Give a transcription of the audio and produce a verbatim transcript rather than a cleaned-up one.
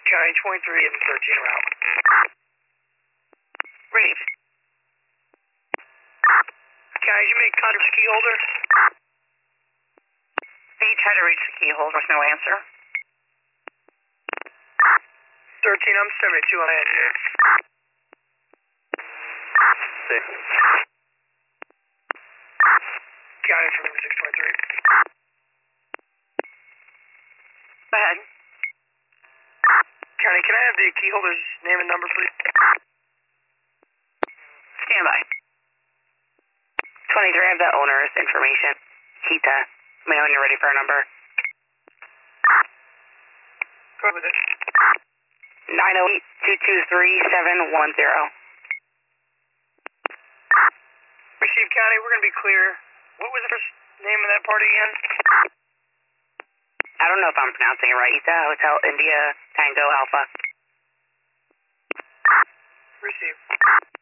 County twenty-three and thirteen route. Read. County, did you make contact with the key holder? He tried to reach the key holder with no answer. thirteen, I'm seventy-two on end here. Six. County from six twenty-three. Go ahead. County, can I have the key holder's name and number, please? Stand by. twenty-three, I have the owner's information. Kita. Let me know when you're ready for a number. Go with it. nine oh eight, two two three, seven one zero. Receive, County, we're going to be clear. What was the first name of that party again? I don't know if I'm pronouncing it right. Ita Hotel India Tango Alpha. Receive.